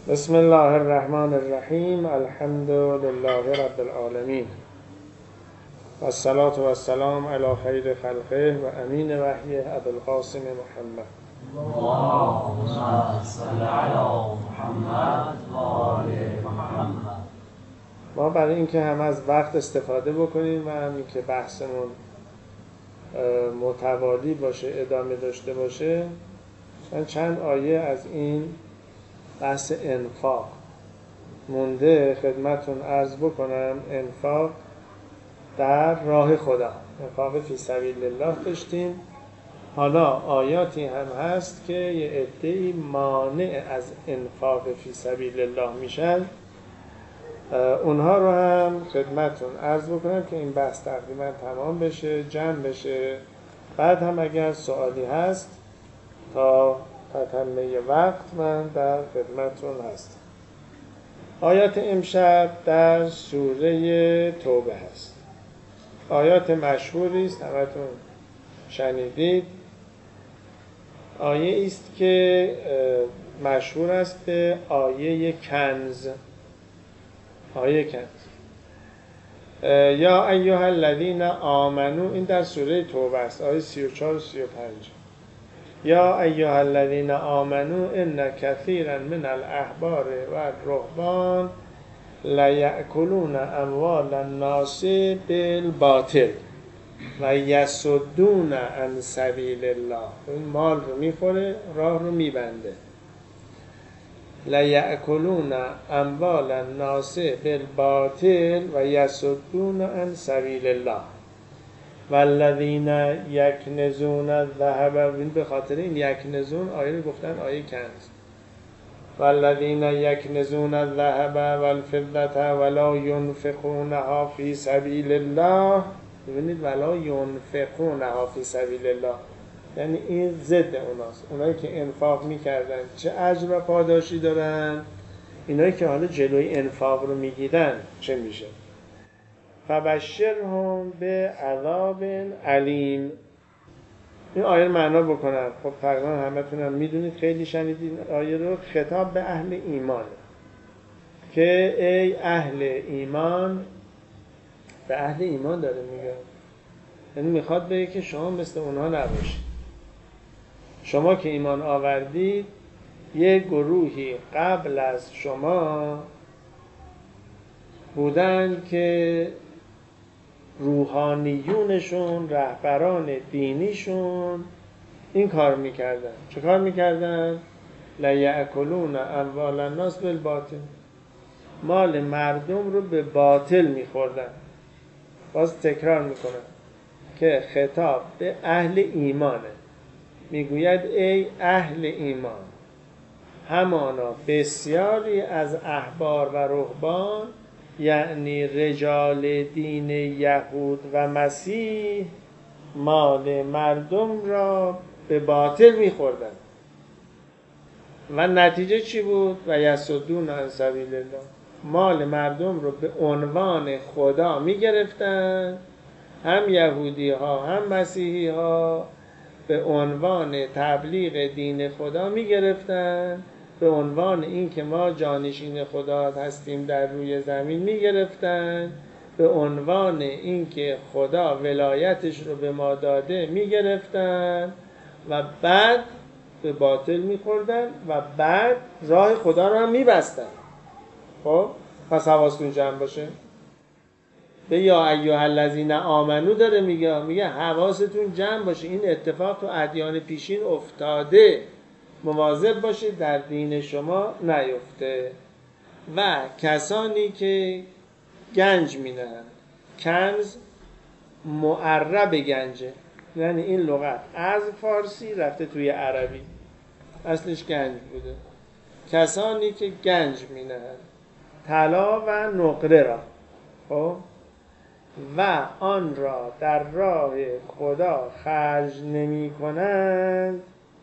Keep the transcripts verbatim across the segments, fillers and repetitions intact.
بسم الله الرحمن الرحیم. الحمد لله رب العالمین و الصلاة و السلام علی خیر خلقه و امین وحی ابوالقاسم محمد. اللهم صل علی محمد و آل محمد. ما برای اینکه هم از وقت استفاده بکنیم و همین که بحثمون متوالی باشه، ادامه داشته باشه، من چند آیه از این بحث انفاق مونده خدمتون عرض بکنم. انفاق در راه خدا، انفاق فی سبیل الله داشتیم. حالا آیاتی هم هست که یه عده‌ای مانع از انفاق فی سبیل الله میشن، اونها رو هم خدمتون عرض بکنم که این بحث تقریبا تمام بشه، جمع بشه. بعد هم اگر سوالی هست تا تتمه وقت من در خدمتون هستم. آیات امشب در سوره توبه هست. آیات مشهوری است، همتون شنیدید. آیه است که مشهور است به آیه کنز. آیه کنز یا ایها الذین آمنو، این در سوره توبه است، آیه سی و چهار و سی و پنج. یا ایها الذین آمنو ان کثیرا من الاحبار و الرهبان لیأکلون اموال الناس بالباطل و یصدون عن سبیل الله. این مال رو میخوره، راه رو میبنده. لیأکلون اموال الناس بالباطل و یصدون عن سبیل الله والذین یکنزون الذهب. این به خاطر این یکنزون آیه رو گفتن آیه کنز. والذین یکنزون الذهب والفضة ولا ینفقونها فی سبیل الله. ببینید ولا ینفقونها فی سبیل الله، یعنی این ضد اوناست. اونایی که انفاق میکردن چه اجر و پاداشی دارن، اینایی که حالا جلوی انفاق رو میگیرن چه میشه؟ فبشرهم به عذاب علیم. این آیه رو معنا بکنم. خب تقریبا همتون هم میدونید، خیلی شنیدید آیه رو. خطاب به اهل ایمان که ای اهل ایمان، به اهل ایمان داره میگه. یعنی میخواد بگه که شما مثل اونها نباشید. شما که ایمان آوردید، یه گروهی قبل از شما بودن که روحانیونشون، رهبران دینیشون این کار میکردن. چه کار میکردن؟ لیأکلون اموال الناس بالباطل، مال مردم رو به باطل میخوردن. باز تکرار میکنن که خطاب به اهل ایمانه. میگوید ای اهل ایمان، همانا بسیاری از احبار و رهبان، یعنی رجال دین یهود و مسیح، مال مردم را به باطل میخوردن. و نتیجه چی بود؟ و یصدون عن سبیل الله، مال مردم رو به عنوان خدا میگرفتن. هم یهودی ها هم مسیحی ها به عنوان تبلیغ دین خدا میگرفتن، به عنوان این که ما جانشین خدا هستیم در روی زمین میگرفتن، به عنوان این که خدا ولایتش رو به ما داده میگرفتن و بعد به باطل میخوردن و بعد راه خدا رو هم میبستن. خب پس حواستون جمع باشه. به یا ایها الذین آمنو داره میگه، میگه حواستون جمع باشه. این اتفاق تو ادیان پیشین افتاده، مواظب باشید در دین شما نیفته. و کسانی که گنج مینهن، کنز معرب گنجه، یعنی این لغت از فارسی رفته توی عربی، اصلش گنج بوده. کسانی که گنج مینهن، طلا و نقره را، خب و آن را در راه خدا خرج نمی کنند،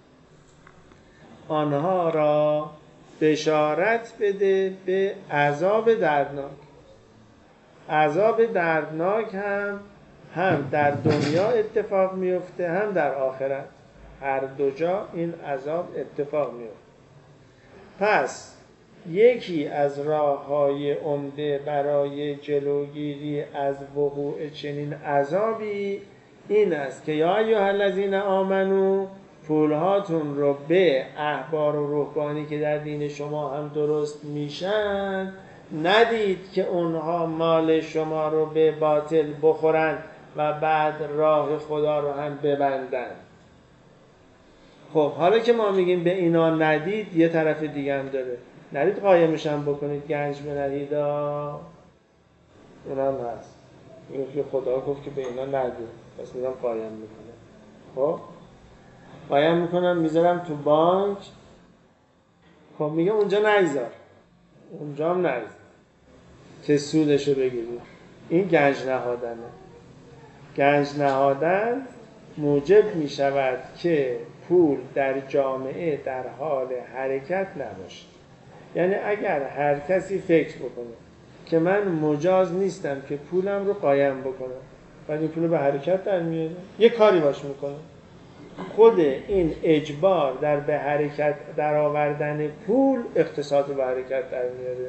آنها را بشارت بده به عذاب دردناک. عذاب دردناک هم هم در دنیا اتفاق میفته هم در آخرت. هر دو جا این عذاب اتفاق میفته. پس یکی از راه‌های عمده برای جلوگیری از وقوع چنین عذابی این است که یا ایها الذین آمنو پولهاتون رو به احبار و رهبانی که در دین شما هم درست میشن ندید که اونها مال شما رو به باطل بخورن و بعد راه خدا رو هم ببندن. خب حالا که ما میگیم به اینا ندید، یه طرف دیگه هم داره. ندید قایمش هم بکنید، گنج بندید، اونم هست. این که خدا گفت که به اینا ندید، پس میرم قایم میکنم. خب قایم میکنم میذارم تو بانک. خب میگه اونجا نگذار، اونجا هم نگذار که سودشو بگیرید. این گنج نهادنه. گنج نهادن موجب میشود که پول در جامعه در حال حرکت نباشه. یعنی اگر هر کسی فکر بکنه که من مجاز نیستم که پولم رو قایم بکنم، ولی این پول رو به حرکت در میاره، یه کاری باش میکنه، خود این اجبار در به حرکت در آوردن پول اقتصاد رو به حرکت در میاره.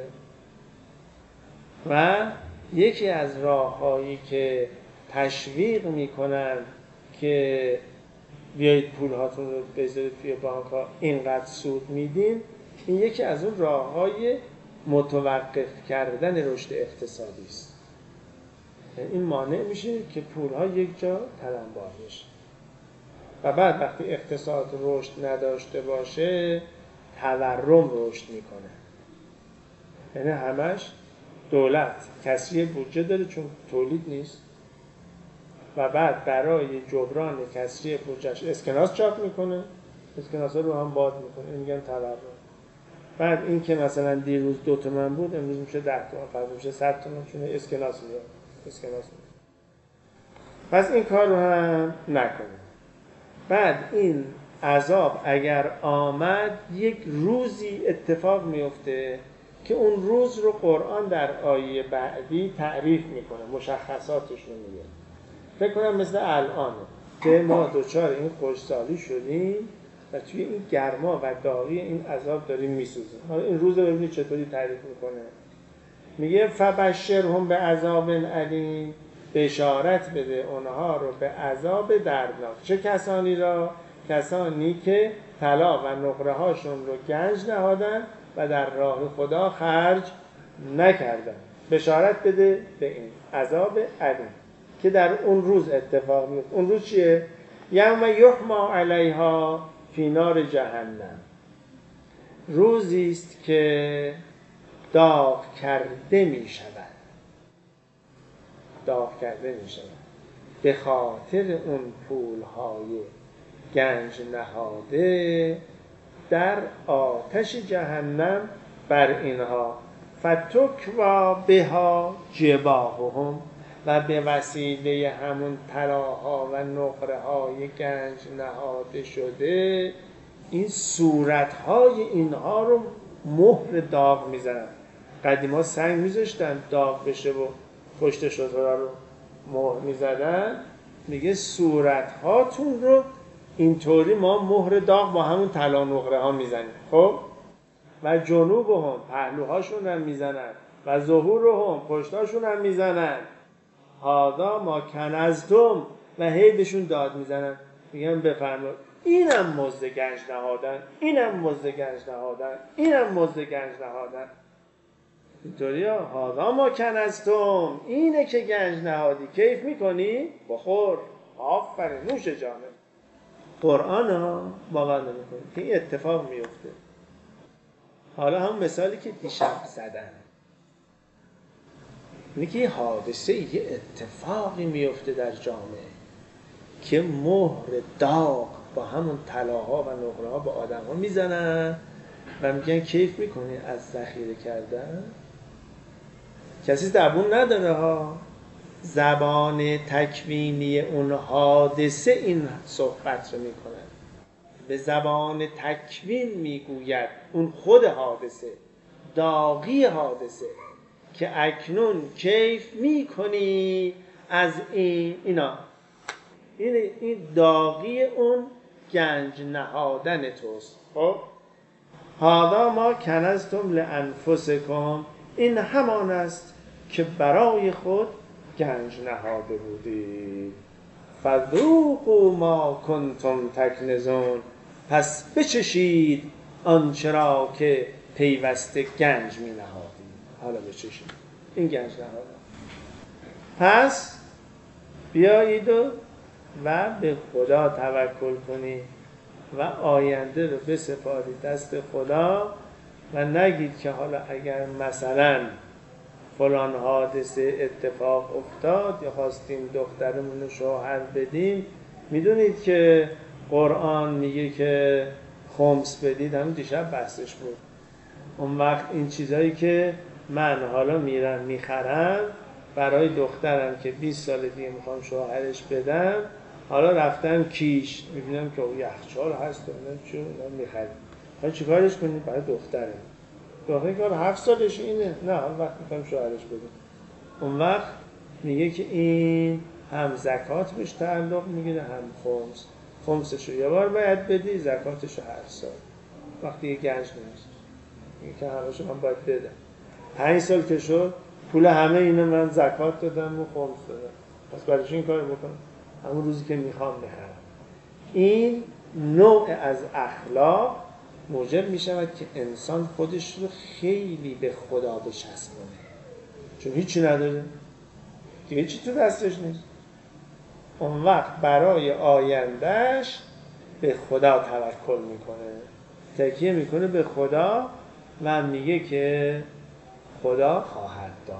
و یکی از راه‌هایی که تشویق میکنن که بیایید پول هاتون رو بذارید توی بانک ها، اینقدر سود میدین، این یکی از اون راه‌های متوقف کردن رشد اقتصادی است. این مانع میشه که پول ها یک جا تلمبار بشه و بعد وقتی اقتصاد رشد نداشته باشه تورم رشد میکنه. یعنی همش دولت کسری بودجه داره چون تولید نیست و بعد برای جبران کسری بودجهش اسکناس چاپ میکنه، اسکناس ها رو هم باد میکنه، این میگن تورم. بعد این که مثلا دیروز دو تومن بود امروز میشه ده تومن، فردا میشه صد تومن، چون اسکناس میاد اسکناس میاد. پس این کار رو هم نکنه. بعد این عذاب اگر آمد یک روزی اتفاق میفته که اون روز رو قرآن در آیه بعدی تعریف میکنه، مشخصاتش رو میگه. فکر کنم مثل الانه که ما دوچار این خشکسالی شدیم و توی این گرما و داغی این عذاب داریم میسوزیم. حالا این روز رو ببینید چطوری تعریف میکنه. میگه فبشرهم به عذاب علیم، بشارت بده اونها رو به عذاب دردناک. چه کسانی را؟ کسانی که طلا و نقره هاشون رو گنج نهادن و در راه خدا خرج نکردن. بشارت بده به این عذاب علیم که در اون روز اتفاق میفته. اون روز چیه؟ یوم یحما علیها فی نار جهنم، روزی است که داغ کرده می شود، داغ کرده می شود به خاطر اون پولهای گنج نهاده در آتش جهنم بر اینها. فتکوا بها جباههم، و به وسیله همون طلاها و نقره های گنج نهاده شده این صورتهای اینها رو مهر داغ میزنن. قدیما سنگ میذاشتن داغ بشه و پشت شترها رو مهر میزدن. میگه صورتهاتون رو اینطوری ما مهر داغ با همون طلا نقره ها میزنیم. خب و جنوبهم، پهلوهاشون هم میزنن، و ظهورهم، پشتاشون هم میزنن. هادا ما کنزتم، و هی بهشون داد میزنن، میگن بفرمایید اینم مزد گنج نهادن، اینم مزد گنج نهادن، اینم مزد گنج نهادن. اینطوری ها هادا ما کنزتم، اینه که گنج نهادی، کیف میکنی؟ بخور، آفرین، نوش جانه. قرآن ها باور نمیکنه که این اتفاق میفته. حالا هم مثالی که دیشب زدن، اینه که یه حادثه، یه اتفاقی میفته در جامعه که مهر داغ با همون طلاها و نقره ها به آدم ها میزنن و میگن کیف میکنی از ذخیره کردن. کسی زبون نداره ها، زبان تکوینی اون حادثه این صحبت رو میکنن، به زبان تکوین میگوید اون خود حادثه، داغی حادثه، که اکنون کیف میکنی از این اینا. این این داغی اون گنج نهادن توست. خب هذا ما کنزتم لانفسکم، این همان است که برای خود گنج نهاده بودید. فذوقوا ما کنتم تکنزون، پس بچشید آنچه را که پیوسته گنج می نهادید. حالا بچشید این گنج نهاده. پس بیایید و, و به خدا توکل کنید و آینده رو بسپارید دست خدا و نگید که حالا اگر مثلا فلان حادثه اتفاق افتاد یا خواستیم دخترمون رو شوهر بدیم، میدونید که قرآن میگه که خمس بدید، همین دیشب بحثش بود. اون وقت این چیزایی که من حالا میرم میخرم برای دخترم که بیست سال دیگه میخوام شوهرش بدم، حالا رفتم کیش میبینم که یخچال هست و چون میخرم، حالا چیکارش کنید؟ برای دخترم. دختر که هفت سالش اینه، نه اون وقت میخوام شوهرش بدم. اون وقت میگه که این هم زکات بهش تعلق میگیره هم خمس. خمسشو یه بار باید بدی، زکاتشو هر سال. وقتی یه گنج نمیشه میگه که همشو من باید بدم. پنج سال که شد پول همه اینو من زکات دادم و خمس دادم، پس برای چی این کار بکنم؟ همون روزی که میخوام میخرم. این نوع از اخلاق موجب میشود که انسان خودش رو خیلی به خدا بچسبونه، چون هیچی نداره دیگه، هیچی تو دستش نیست. اون وقت برای آیندهش به خدا توکل میکنه، تکیه میکنه به خدا و میگه که خدا خواهد داد.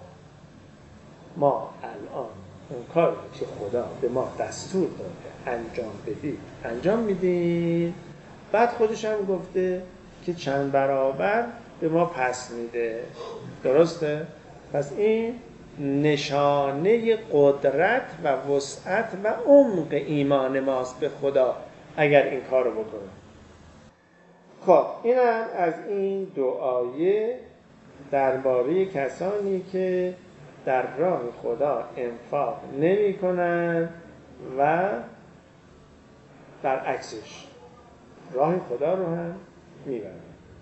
ما الان اون کاری که خدا به ما دستور داده انجام بدید انجام میدیم. بعد خودش هم گفته که چند برابر به ما پس میده. درسته؟ پس این نشانه قدرت و وسعت و عمق ایمان ماست به خدا اگر این کار رو بکنه. خب اینم از این دو آیه درباره کسانی که در راه خدا انفاق نمی کنند و برعکسش راه خدا رو هم میبرند.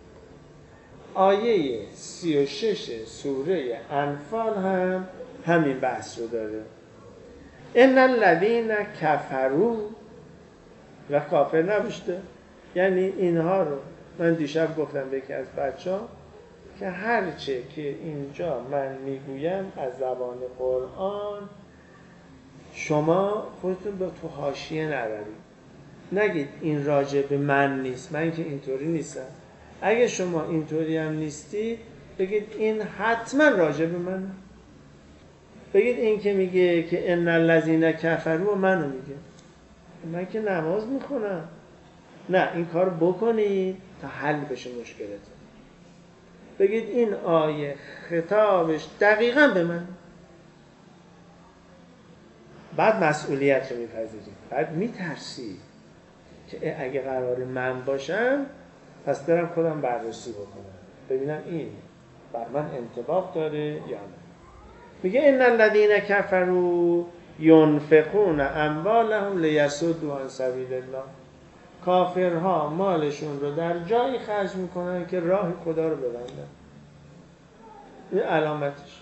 آیه سی و شش سوره انفال هم همین بحث رو داره. ان الذین کفروا، و کافر نبشته، یعنی اینها رو من دیشب گفتم به یکی از بچه‌ها که هرچه که اینجا من میگویم از زبان قرآن شما خودتون به تو حاشیه نبرید، نگید این راجع به من نیست، من که اینطوری نیستم. اگه شما اینطوری هم نیستید بگید این حتما راجع به من، بگید این که میگه که ان الذین کفروا منو میگه، من که نماز میخونم. نه، این کار بکنید تا حل بشه مشکلتون. بگید این آیه خطابش دقیقاً به من. بعد مسئولیت رو میپذیرید، بعد میترسید که اگه قرار من باشم پس برم خودم بررسی بکنم ببینم این بر من انطباق داره یا نه. میگه ان الذین کفروا ينفقون اموالهم لیصدوا عن سبیل الله، کافرها مالشون رو در جایی خرج میکنن که راه خدا رو ببندن. این علامتش.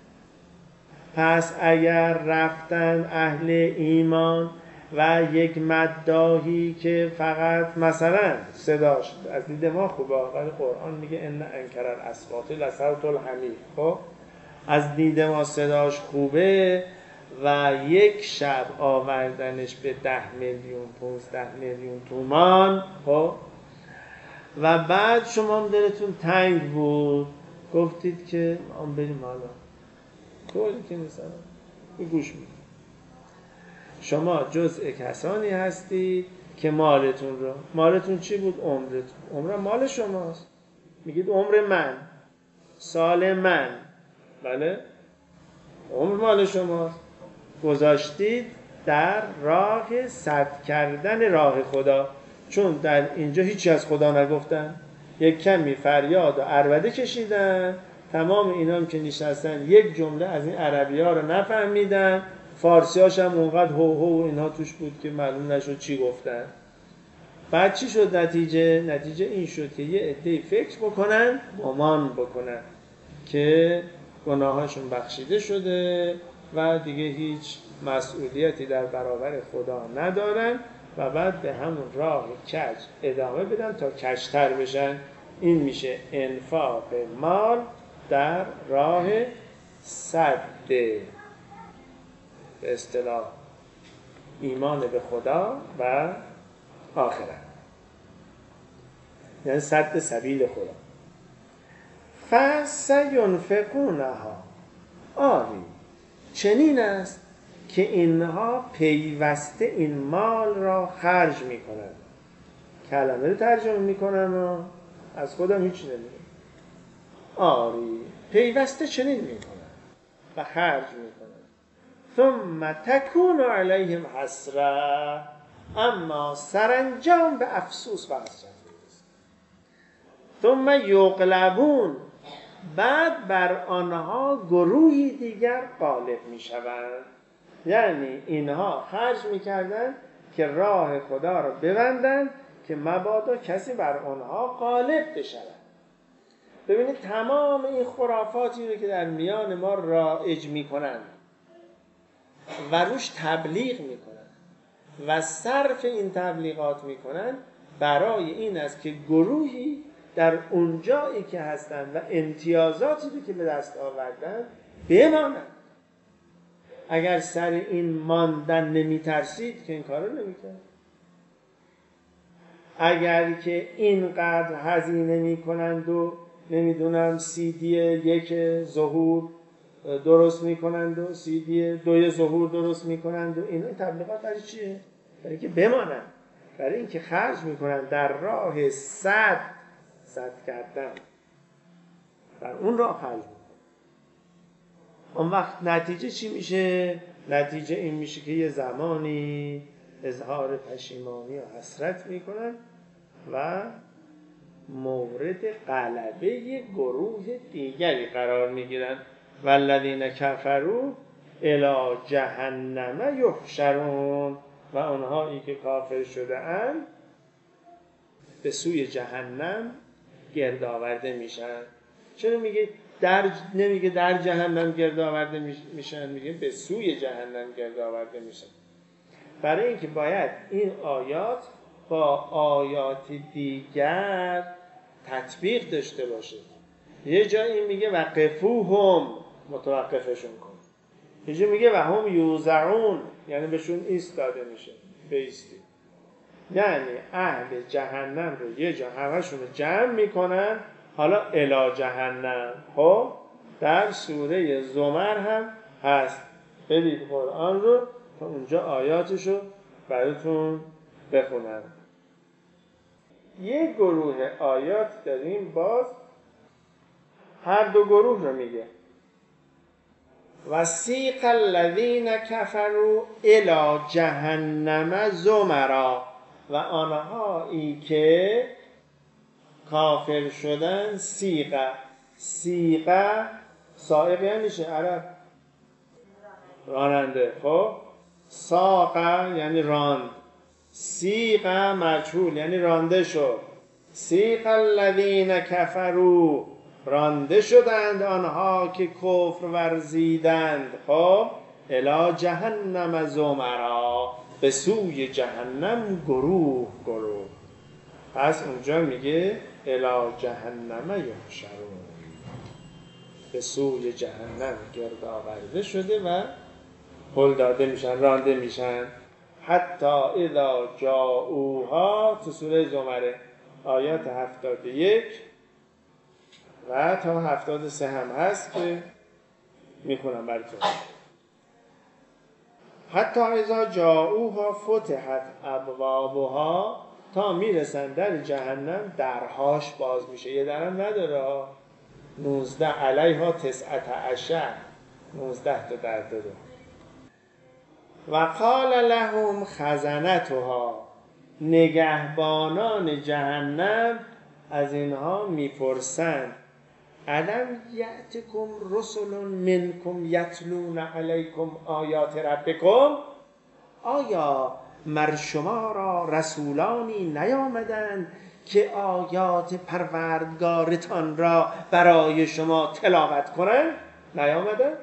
پس اگر رفتن اهل ایمان و یک مداحی که فقط مثلا صداش از دید ما خوبه، ولی قرآن میگه ان انکر الاصوات لصوت الحمیر، خب از دید ما صداش خوبه و یک شب آوردنش به ده میلیون پونزده میلیون تومان، خب و بعد شما هم دلتون تنگ بود گفتید که ما بریم حالا طوری که نیستم گوش میدید. شما جزء کسانی هستید که مالتون رو، مالتون چی بود؟ عمرتون. عمر مال شماست. میگید عمر من، سال من، بله عمر مال شماست، گذاشتید در راه سد کردن راه خدا، چون در اینجا هیچی از خدا نگفتن، یک کمی فریاد و عربده کشیدن. تمام اینا هم که نشستن یک جمله از این عربی ها رو نفهمیدن، فارسی هاش هم اونقدر هو هو اینها توش بود که معلوم نشد چی گفتن. بعد چی شد نتیجه؟ نتیجه این شد که یه عده‌ای فکر بکنن، گمان بکنن که گناهاشون بخشیده شده و دیگه هیچ مسئولیتی در برابر خدا ندارن و بعد به همون راه کج ادامه بدن تا کج‌تر بشن. این میشه انفاق مال در راه سد به اصطلاح ایمان به خدا و آخرت، یعنی سد سبیل خدا. فسینفقونها، آری چنین است که اینها پیوسته این مال را خرج میکنند. کلمه رو ترجمه میکنن و از خودم هیچ نمیگن. آری پیوسته چنین میکنن و خرج میکنن. ثم تکون علیهم حسره، اما سرانجام به افسوس و حسرت میرسه. ثم یغلبون، بعد بر آنها گروهی دیگر غالب میشوند. یعنی اینها خرج میکردن که راه خدا را ببندن که مبادا کسی بر آنها غالب بشود. ببینید تمام این خرافاتی رو که در میان ما رایج میکنن و روش تبلیغ میکنن و صرف این تبلیغات میکنن برای این است که گروهی در اون جایی که هستن و امتیازاتی رو که به دست آوردن بمانند. اگر سر این ماندن نمیترسید که این کارو نمیکرد. اگر که اینقدر هزینه میکنند و نمیدونم سی دی یک ظهور درست میکنند و سی دی دوی ظهور درست میکنند و این تبلیغات برای چیه؟ برای اینکه بمانند، برای اینکه خرج میکنند در راه صد صد کردن، در اون راه خرج میکنند. اون وقت نتیجه چی میشه؟ نتیجه این میشه که یه زمانی اظهار پشیمانی و حسرت میکنن و مورد غلبه گروه دیگری قرار میگیرن. والذین کفروا الی جهنم یحشرون، و آنهایی که کافر شده اند به سوی جهنم گرد آورده میشن. چرا میگه در نمیگه در جهنم گرد آورده میشن، میگه به سوی جهنم گرد آورده میشن؟ برای اینکه باید این آیات با آیات دیگر تطبیق داشته باشه. یه جایی میگه وقفوهم، متوقفشون کن. یه جایی میگه و هم یوزعون، یعنی بهشون ایستاده میشه، بیستی. یعنی اهل جهنم رو یه جا همشون رو جمع میکنن، حالا الی جهنم. خب در سوره زمر هم هست، برید قرآن رو تا اونجا آیاتشو براتون بخونم. یک گروه آیات داریم باز هر دو گروه رو میگه. وسیق الذین کفروا الی جهنم زمرا، و آنهایی که کافر شدن سیقه. سیقه سائق یعنی چه عرب؟ راننده. خب ساقه یعنی راند، سیقه مجهول یعنی رانده شد. سیق الذین کفروا، رانده شدند آنها که کفر ورزیدند. خب الی جهنم زمرا، به سوی جهنم گروه گروه. پس اونجا میگه الی جهنم یحشرون، به سوی جهنم گرد آورده شده و هل داده میشن، رانده میشن. حتی اذا جاؤوها، تو سوره زمره آیات هفتاد و یک و تا هفتاد و سه هم هست که میخونم براتون. حتی اذا جاؤوها فتحت ابوابها، تا میرسن در جهنم درهاش باز میشه. یه درم نداره، نوزده علیها تسعت عشر، نوزده تا در داره. و قال لهم خزنتها، نگهبانان جهنم از اینها میپرسند الم یأتکم رسل منکم یتلون علیکم آیات ربکم، آیا مر شما را رسولانی نیامدند که آیات پروردگارتان را برای شما تلاوت کنند؟ نیامدند.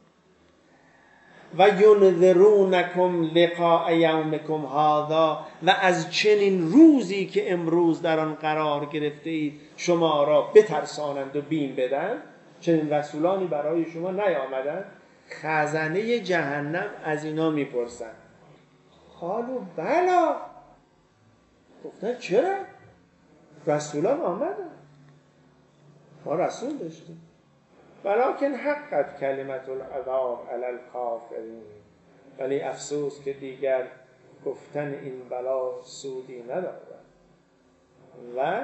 و ینذرونکم لقاء یومکم هذا، و از چنین روزی که امروز در آن قرار گرفته اید شما را بترسانند و بیم بدن. چنین رسولانی برای شما نیامدند؟ خزنه جهنم از اینا میپرسن. قالوا بلا، گفتن چرا؟ رسولان آمدن، ما رسول داشتیم. ولکن حقت کلمت العذاب علی الکافرین، ولی افسوس که دیگر گفتن این بلا سودی ندارد و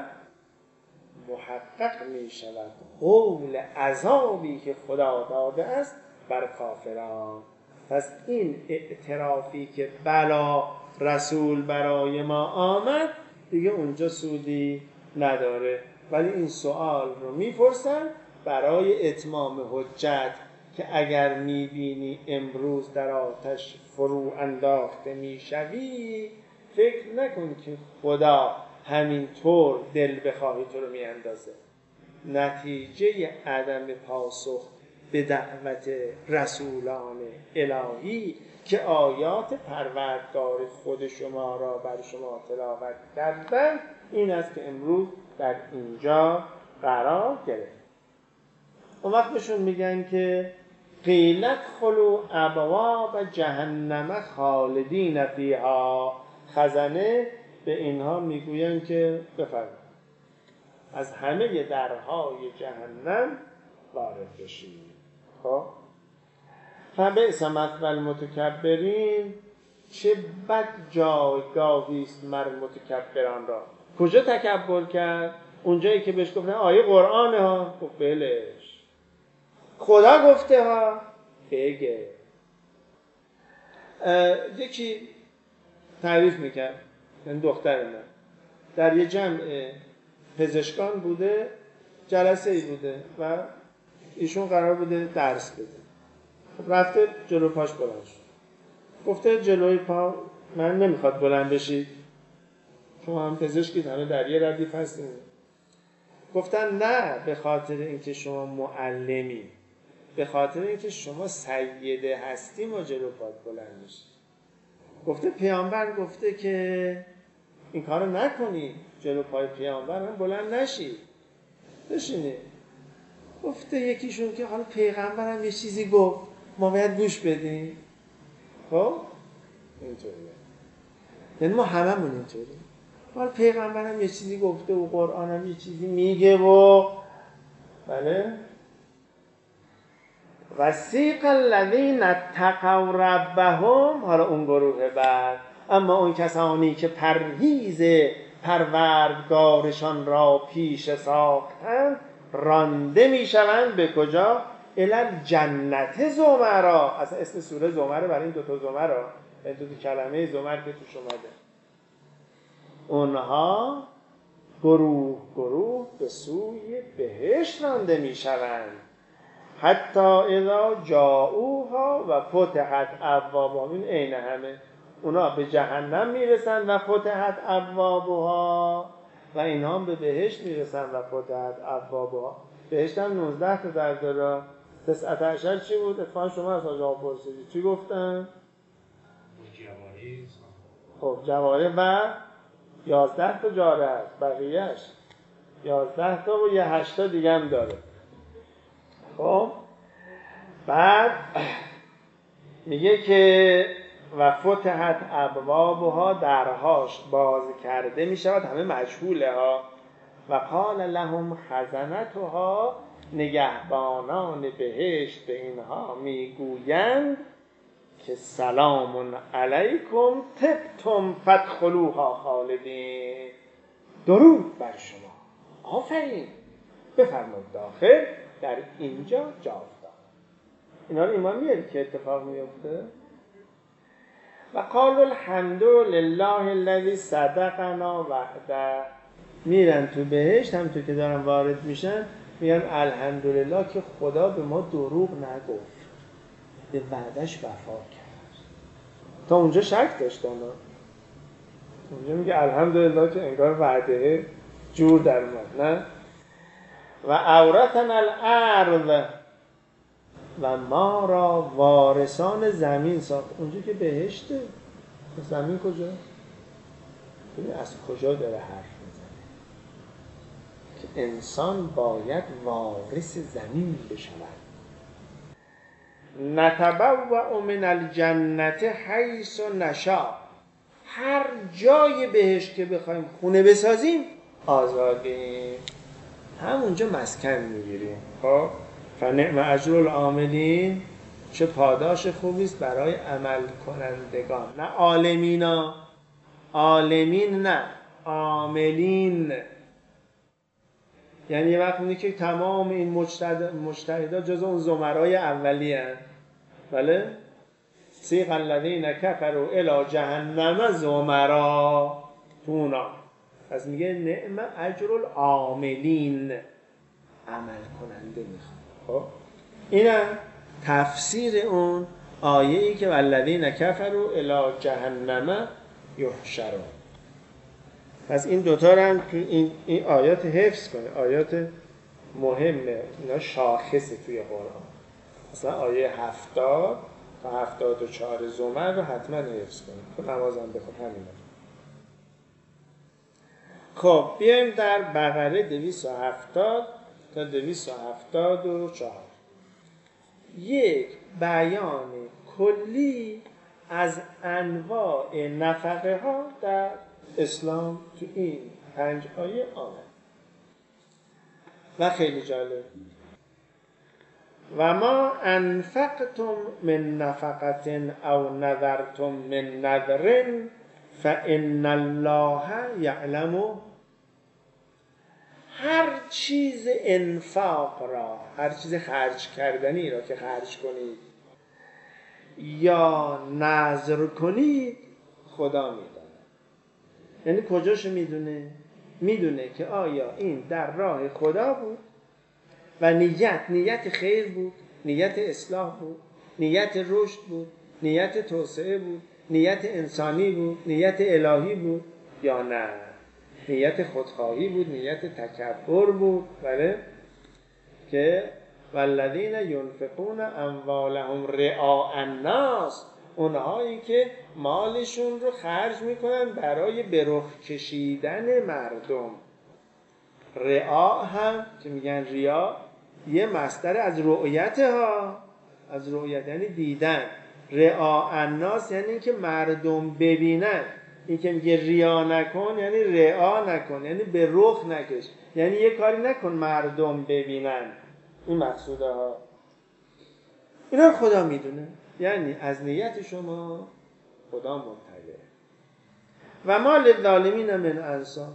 محقق می شود قول عذابی که خدا داده است بر کافران. پس این اعترافی که بلا رسول برای ما آمد دیگه اونجا سودی نداره، ولی این سوال رو میپرسن برای اتمام حجت که اگر میبینی امروز در آتش فرو انداخته میشوی، فکر نکن که خدا همینطور دل بخواهی تو رو میاندازه. نتیجه عدم پاسخ به دعوت رسولان الهی که آیات پروردگار خود شما را بر شما تلاوت کردن این است که امروز در اینجا قرار گرفت. اون وقت بهشون میگن که قیل ادخلوا ابواب جهنم خالدین فیها، خزنه به اینها میگوین که بفرمایید از همه درهای جهنم وارد بشید. خب فبئس مثوی المتکبرین، چه بد جایگاهی است مر متکبران را. کجا تکبر کرد؟ اونجایی که بهش گفتن آیه قرآنه ها، گفت بلش. خدا گفته ها، بگه. یکی تعریف میکرد، یعنی دختر من در یه جمع پزشکان بوده، جلسه ای بوده و ایشون قرار بوده درس بده. رفته جلو پاش بلند شد، گفته جلوی پا من نمیخواد بلند بشید، شما هم پزشکید، همه در یه ردیف هستیم. گفتن نه، به خاطر اینکه شما معلمی، به خاطر اینکه شما سیده هستی ما جلو پات بلند بشید. گفته پیامبر گفته که این کارو نکنی، جلو پای پیامبر هم بلند نشی، بشینی. گفته یکیشون که حالا پیغمبرم یه چیزی گفت ما باید گوش بدیم. خب اینطوریه، یعنی ما هممون اینطوریم. حالا پیغمبرم یه چیزی گفته و قرآنم یه چیزی میگه و بله. وسیق الذین اتقوا ربهم، حالا اون گروه بعد، اما اون کسانی که پرهیز پروردگارشان را پیش ساختند رانده میشوند به کجا؟ الی جنت زمرا. اصلا اسم سوره زمره برای این دوتا زمرا، این دوتا کلمه زمر که توش اومده. اونها گروه گروه به سوی بهشت رانده میشوند. حتی اذا جاؤوها و فتحت ابوابها، این عین همه. اونا به جهنم میرسن و فتحت ابوابها، و اینها به بهشت میرسن و فتحت ابوابها. بهشت هم نوزده تا در داره. تسعت عشر چی بود؟ اتفاقا شما از آجا پرسیدی چی گفتن؟ جواری. خب جواره و یازده تا جاره هست، بقیهش یازده تا و یه هشتا دیگه هم داره. خب بعد میگه که و فتحت ابوابها، درهاش باز کرده میشود، همه مجهوله ها. و قال لهم خزنتها، نگهبانان بهشت به اینها میگویند که سلام علیکم طبتم فادخلوها خالدین، درود بر شما، آفرین، بفرمایید داخل، در اینجا جاودان. اینا رو ایمان میاری که اتفاق میفته. و قالوا الحمد لله الذی صدقنا وعده، میرن تو بهشت همونطور که دارن وارد میشن میگن الحمدلله که خدا به ما دروغ نگفت، به وعدش وفا کرد. تا اونجا شک داشتن، اونجا میگه الحمدلله که انگار وعده جور در اومد. نه و اورثنا الارض و ما را وارثان زمین ساخت. اونجا که بهشته، زمین کجا؟ ببین از کجا داره حرف میزنه که انسان باید وارث زمین بشود. نتبوأ من الجنت حیث نشاء، هر جای بهشت که بخوایم خونه بسازیم آزادیم، همونجا مسکن میگیریم. خب فنعم اجر العاملین، چه پاداش خوبی است برای عمل کنندگان. نه عالمینا، عالمین نه، عاملین. یعنی وقتی که تمام این مجتهد مجتهدات جز اون زمرای اولی هستند. بله سیق الذین کفروا الی جهنم زمرا تونا. پس میگه نعم اجر العاملین، عمل کننده میخواد. خب اینم تفسیر اون آیه ای که والذین کفروا الی جهنم یحشرون. پس این دوتا رو هم تو این, این آیات حفظ کنه، آیات مهمه، اینا شاخصه توی قرآن. مثلا آیه هفتاد تا هفتاد و چهار زمر رو حتما حفظ کنید تو نمازم بخون همین. خب بیایم در بقره دویست و هفتاد تا دویست و هفتاد و چهار. یک بیان کلی از انواع نفقه ها در اسلام تو این پنج آیه آمد و خیلی جالب. و ما انفقتم من نفقة او نذرتم من نذر فإن الله یعلم. هر چیز انفاق را، هر چیز خرج کردنی را که خرج کنید یا نذر کنید خدا میداند. یعنی کجاشو میدونه؟ میدونه که آیا این در راه خدا بود و نیت نیت خیر بود، نیت اصلاح بود، نیت رشد بود، نیت توسعه بود، نیت انسانی بود، نیت الهی بود، یا نه نیت خودخواهی بود، نیت تکبر بود. بله که والذین ینفقون اموالهم رئاء الناس، اونهایی که مالشون رو خرج میکنن برای به رخ کشیدن مردم. رئاء هم که میگن ریا یه مصدر از رؤیت ها، از رؤیت یعنی دیدن. رئاء الناس یعنی که مردم ببینن. این که میگه ریا نکن یعنی ریا نکن، یعنی به رخ نکش، یعنی یه کاری نکن مردم ببینن. این مقصوده ها اینا خدا میدونه، یعنی از نیت شما خدا مطلع. و ما للظالمین من انصار،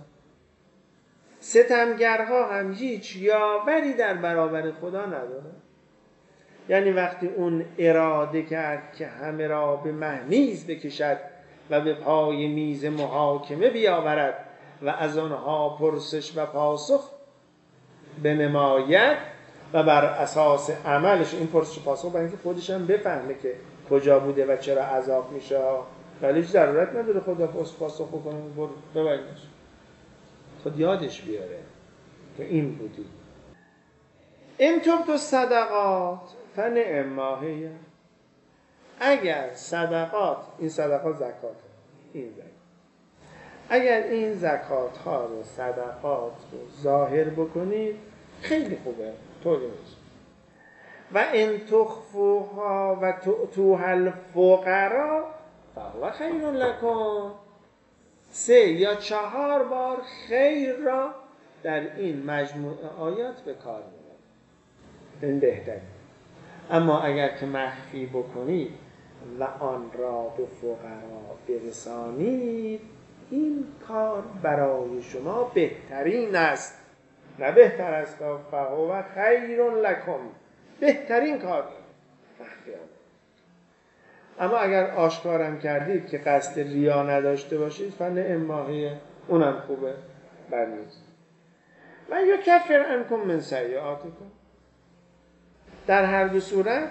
ستمگرها هم هیچ یاوری در برابر خدا نداره. یعنی وقتی اون اراده کرد که همه را به مهمیز بکشد و به پای میز محاکمه بیاورد و از آنها پرسش و پاسخ بنماید و بر اساس عملش، این پرسش و پاسخ برای اینکه خودش هم بفهمه که کجا بوده و چرا عذاب میشه، ولی هیچ ضرورت نداره خدا پاسخ بکنه برو ببرینش، خود یادش بیاره که این بودی. این تبدو صدقات فنعم ما هی، اگر صدقات، این صدقات زکات، این زکات، اگر این زکات ها رو صدقات رو ظاهر بکنید خیلی خوبه، طوری نیست. و این تخفوها و تؤتوها الفقراء فهو خیر لکم، سه یا چهار بار خیر را در این مجموع آیات به کار میبرید، این بهتره. اما اگر که مخفی بکنید و آن را به فقرا برسانید این کار برای شما بهترین است، نه بهتر است، فهو خیر لکم، بهترین کار مخفی. اما اگر آشکارم کردید که قصد ریا نداشته باشید فنعم ما هی، اونم خوبه، بر نیست. و یکفر عنکم من سیئاتکم، در هر دو صورت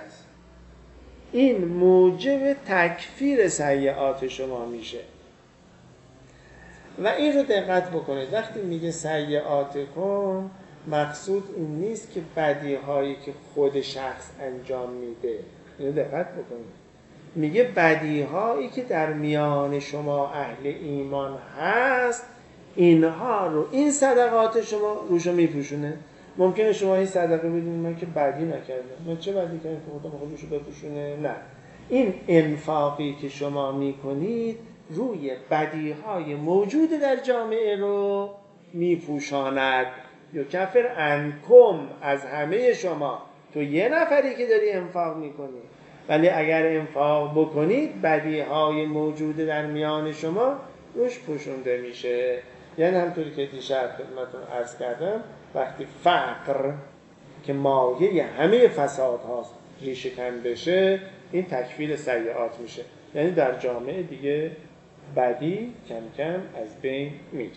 این موجب تکفیر سیئات شما میشه. و این رو دقت بکنید وقتی میگه سیئات کن، مقصود این نیست که بدی هایی که خود شخص انجام میده، اینو دقت بکنید، میگه بدی هایی که در میان شما اهل ایمان هست، اینها رو این صدقات شما روشو میپوشونه. ممکنه شما این صدقه بدونید من که بدی نکردم، من چه بدی کردم که خودم خود روشو بپوشونه؟ نه، این انفاقی که شما میکنید روی بدی های موجود در جامعه رو میپوشاند. یکفر عنکم، از همه شما، تو یه نفری که داری انفاق میکنی، ولی اگر انفاق بکنید بدی های موجود در میان شما روش پوشونده میشه. یعنی همطوری که دیشب خدمتتون عرض کردم، وقتی فقر که مایه همه فساد هاست ریشه کن بشه، این تکفیر سیئات میشه، یعنی در جامعه دیگه بدی کم کم از بین میره.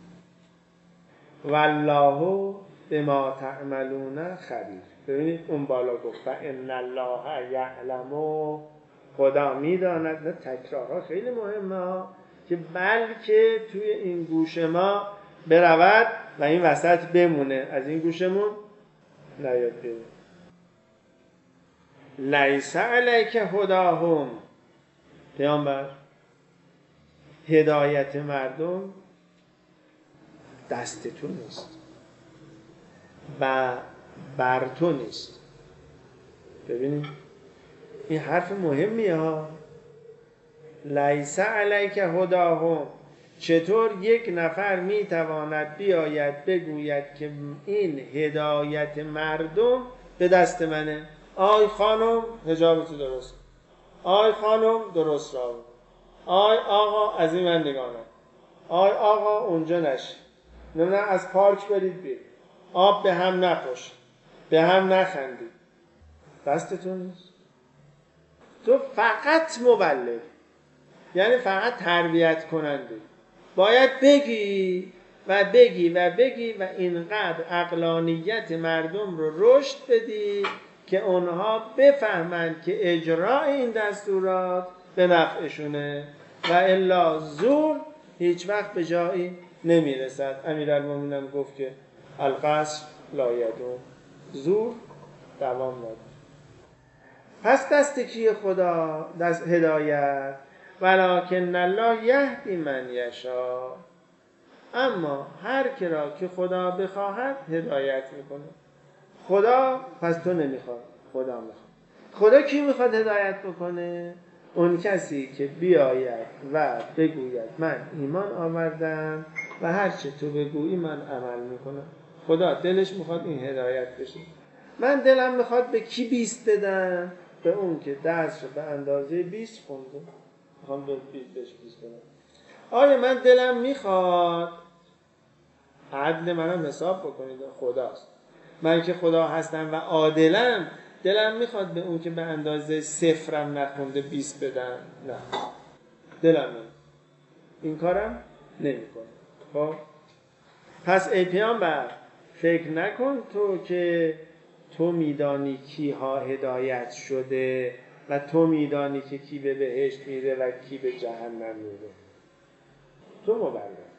والله بما تعملون خبیر. ببینید اون بالا گفت ان الله یعلم، خدا میداند. نه تکرارها خیلی مهمه که بلکه توی این گوش ما برود و این وسط بمونه، از این گوشمون نیاد بیرون. لیس علیک هداهم، پیامبر هدایت مردم دست تو نیست و بر تو نیست. ببینید این حرف مهمیه ها. لیس علیک هداهم، چطور یک نفر میتواند بیاید بگوید که این هدایت مردم به دست منه؟ آی خانم حجابتو درست، آی خانم درست راو، آی آقا از این من نگاه نکن، آی آقا اونجا نشی، نمیدونم از پارک برید بید، آب به هم نپاش، به هم نخندید. دستتون نیست. تو فقط مبلغ، یعنی فقط تربیت کننده. باید بگی و بگی و بگی و اینقدر عقلانیت مردم رو رشد بدی که اونها بفهمند که اجرای این دستورات به نفعشونه و الا زور هیچ وقت به جایی نمیرسد. امیرالمومنین گفت که القصر لا یدوم، زور دوام نداره. پس دست کی خدا؟ دست هدایت. ولکن الله یهدی من یشاء، اما هر کی را که خدا بخواهد هدایت میکنه. خدا پس تو نمیخواد، خدا میخواد. خدا کی میخواد هدایت بکنه؟ اون کسی که بیاید و بگوید من ایمان آوردم و هر چه تو بگویی من عمل میکنم. خدا دلش میخواد این هدایت بشه. من دلم میخواد به کی بیست بدم؟ به اون که درس رو به اندازه بیست خونده، میخوام به بهش بیست بدم. آیا من دلم میخواد عدل منم حساب بکنید؟ خداست. من که خدا هستم و عادلم، دلم میخواد به اون که به اندازه صفرم نخونده بیست بدم؟ نه، دلم نمیخواد، این کارم نمیکنه. خب پس ای پیامبر فکر نکن تو که تو میدانی کی ها هدایت شده و تو میدانی که کی به بهشت میره و کی به جهنم میره. تو مبلغ.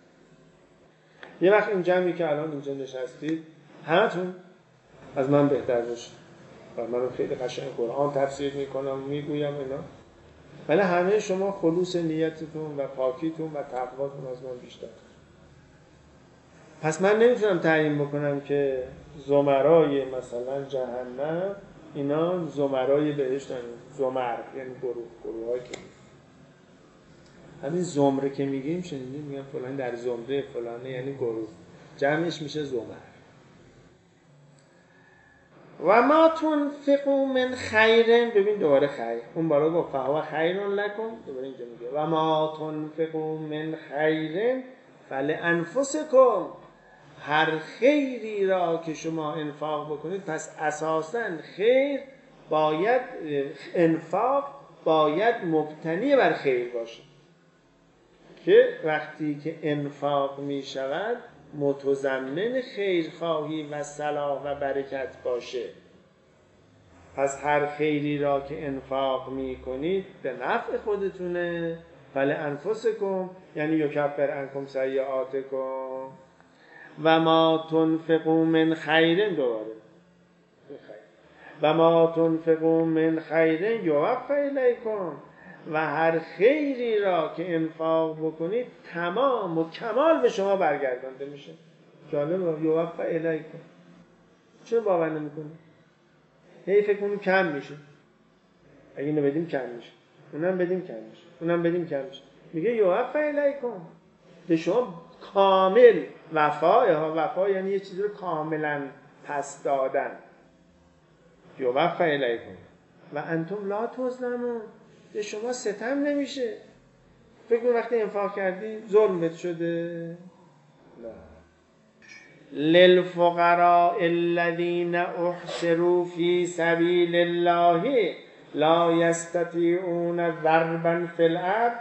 یه وقت این جمعی که الان اینجا نشستید همتون از من بهتر باشید و من خیلی قشنگ قرآن تفسیر میکنم میگویم اینا، ولی همه شما خلوص نیتتون و پاکیتون و تقواتون از من بیشتر. پس من نمیتونم تعیین بکنم که زمرای مثلا جهنم اینا زمرای بهشت هستن. زمر یعنی گروه، گروه های که همین زمره که میگیم شنیدیم میگم فلان در زمره فلانه، یعنی گروه، جمعش میشه زمر. و ما تنفقوا من خیر، ببین دوباره خیر، اون بالا گفت فهو خیر لکم، دوباره اینجا میگه و ما تنفقوا من خیر فلانفسکم، هر خیری را که شما انفاق بکنید، پس اساساً خیر باید، انفاق باید مبتنی بر خیر باشه که وقتی که انفاق می شود متضمن خیرخواهی و صلاح و برکت باشه. پس هر خیری را که انفاق می کنید به نفع خودتونه فلانفسکم یعنی یکفر عنکم سیئاتکم و ما تنفقوا من خیر دوباره و ما تنفقوا من خیر یوفی الیکم و هر خیری را که انفاق بکنید تمام و کمال به شما برگردانده میشه. جالبه یوفی الیکم. چرا باور نمیکنید؟ هی فکر کنید کم میشه. اگه اینو بدیم کم میشه، اونم بدیم کم میشه، اونم بدیم کم میشه. میگه یوفی الیکم، به شما کامل وفا. وفا یعنی یه چیزی رو کاملا پس دادن. یوفی الیکم و انتم لا تظلمون، به شما ستم نمیشه. فکر کن وقتی انفاق کردی ظلم بهت شده؟ نه. للفقراء الذين احصروا في سبيل الله لا يستطيعون ضربا في الارض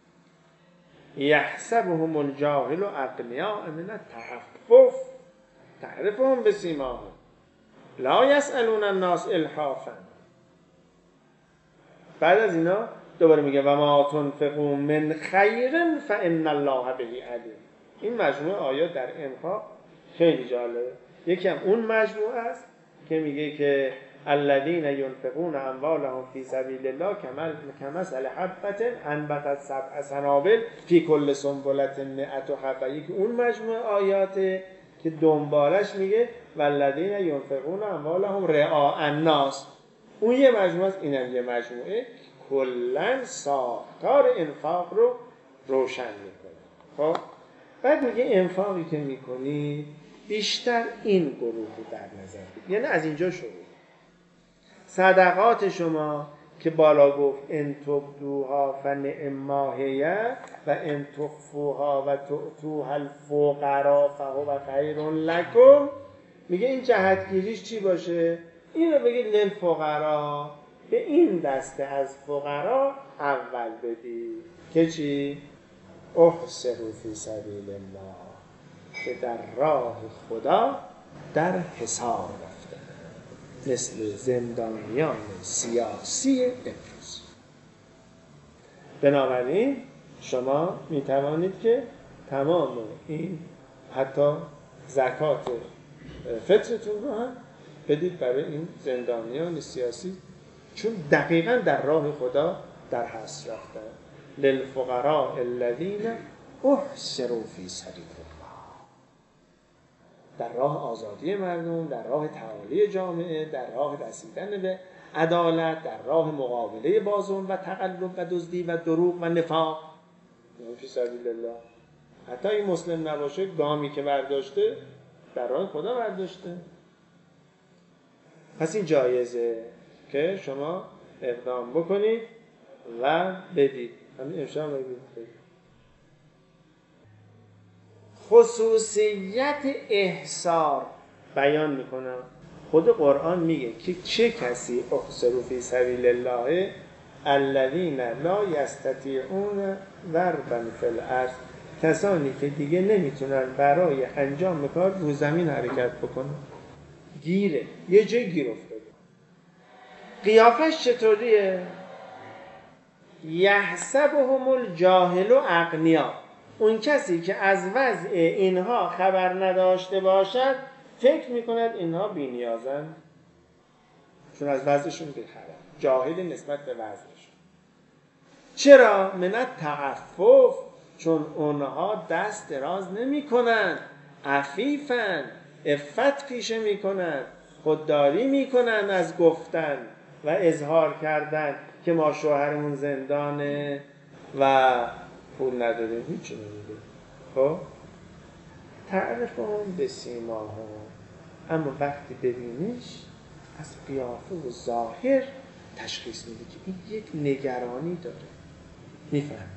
يحسبهم الجاهل اغنياء من التعفف تعرفهم بسیماهم لا يسألون الناس الحافا. بعد از اینا دوباره میگه و ما تنفقوا من خیر فان الله به علیم. این مجموعه آیات در انفاق خیلی جالبه. یکی هم اون مجموعه است که میگه که الذين ينفقون اموالهم في سبيل الله كمثل حبة انبتت سبع سنابل في كل سنبلة مئة حبة. یکی اون مجموعه آیاته که دنبالش میگه والذین ينفقون اموالهم رعاء الناس. اون یه مجموعه است، اینم یه مجموعه. کلا ساختار انفاق رو روشن میکنه. خب بعد میگه انفاقی که میکنی بیشتر این گروه رو در نظر بگیر. یعنی از اینجا شروع. صدقات شما که بالا گفت ان تبدوها فنعما هی و ان تخفوها و تؤتوها الفقراء فهو خیر لکم، میگه این جهتگیریش چی باشه؟ این رو بگید للفقراء، به این دسته از فقرا اول بدی که چی؟ احصروا فی سبیل الله، که در راه خدا در حصار رفتن، مثل زندانیان سیاسی امروز. بنابراین شما می توانید که تمام این حتی زکات فطرتون رو هم بدید برای این زندانیان سیاسی، چون دقیقاً در راه خدا در حصر رفتن. للفقراء الذین احصروا فی سبیل الله، در راه آزادی مردم، در راه تعالی جامعه، در راه رسیدن به عدالت، در راه مقابله با ظلم و تقلب و دزدی و دروغ و نفاق. فی سبیل الله. حتی این مسلم نباشه گامی که برداشته در راه خدا برداشته. پس این جایزه که شما اقدام بکنید و بدید. همین امشان بگید. خصوصیت احصار بیان میکنم. خود قرآن میگه که چه کسی احصروا فی سبیل الله الذین لا یستطیعون ضربا فی الارض، کسانی که دیگه نمیتونن برای انجام کار رو زمین حرکت بکنن. گیره، یه جای گیر افتاده. قیافش چطوریه؟ یحسبهم الجاهل اغنیا، اون کسی که از وضع اینها خبر نداشته باشد فکر میکند اینها بی نیازن، چون از وضعشون بی‌خبر، جاهل نسبت به وضعشون. چرا؟ من التعفف، چون اونها دست دراز نمی کنند، عفیفن، عفت پیشه می کنند، خودداری می کنند از گفتن و اظهار کردن که ما شوهرمون زندانه و پول نداریم، هیچی نمیده. خب تعرفهم بسیماهم، اما وقتی ببینیش از قیافه و ظاهر تشخیص میده که این یک نگرانی داره، میفهم.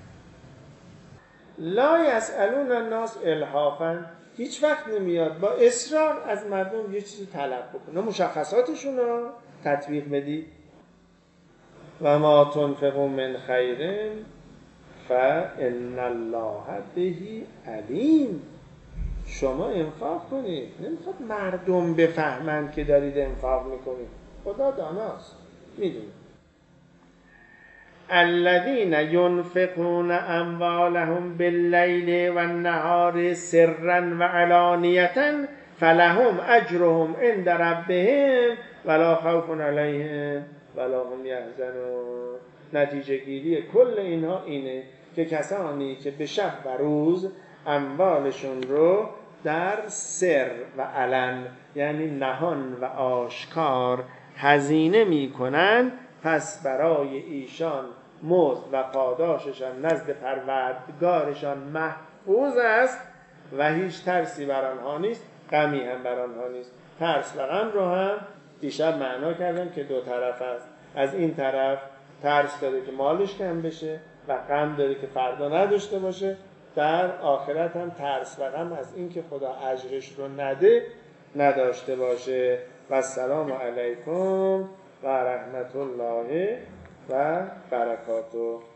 لا یسألون الناس الحافا، هیچ وقت نمیاد با اصرار از مردم یه چیزی طلب بکنه. مشخصاتشون رو تطبیق بدی. و ما تنفقوا من خیر فان الله به علیم، شما انفاق کنید. نمیخواد مردم بفهمند که دارید انفاق میکنید، خدا داناست، میدونه. الذین ینفقون اموالهم باللیل و النهار سرا و علانیة فلهم اجرهم عند ربهم ولا خوف علیهم ولا هم یحزنون. نتیجه گیری کل اینها اینه که کسانی که به شب و روز اموالشون رو در سر و علن، یعنی نهان و آشکار، هزینه میکنن، پس برای ایشان مزد و پاداششان نزد پروردگارشان محفوظ است و هیچ ترسی بر آنها نیست، غمی هم بر آنها نیست. ترس و غم رو هم دیشب معنا کردم که دو طرف است. از این طرف ترس داره که مالش کم بشه و غم داره که فردا نداشته باشه. در آخرت هم ترس و غم از این که خدا اجرش رو نده نداشته باشه. و السلام علیکم و رحمت الله و برکاته.